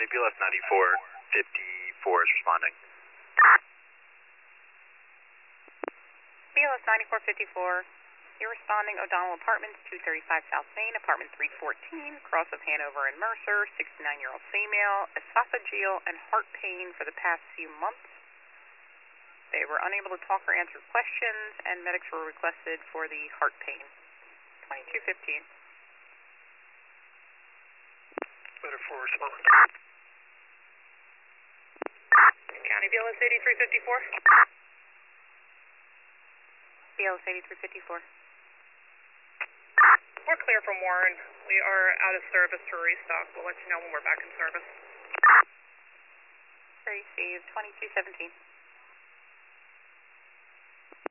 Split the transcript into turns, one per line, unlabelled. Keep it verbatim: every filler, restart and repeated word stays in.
County, B L S ninety-four fifty-four is responding.
B L S ninety-four fifty-four, you're responding O'Donnell Apartments, two thirty-five South Main, apartment three fourteen, cross of Hanover and Mercer, sixty-nine-year-old female, esophageal and heart pain for the past few months. They were unable to talk or answer questions, and medics were requested for the heart pain. twenty-two fifteen.
Better for response.
County B L S eighty-three fifty-four. B L S eighty-three fifty-four.
We're clear from Warren. We are out of service to restock. We'll let you know when we're back in service.
Received twenty-two seventeen.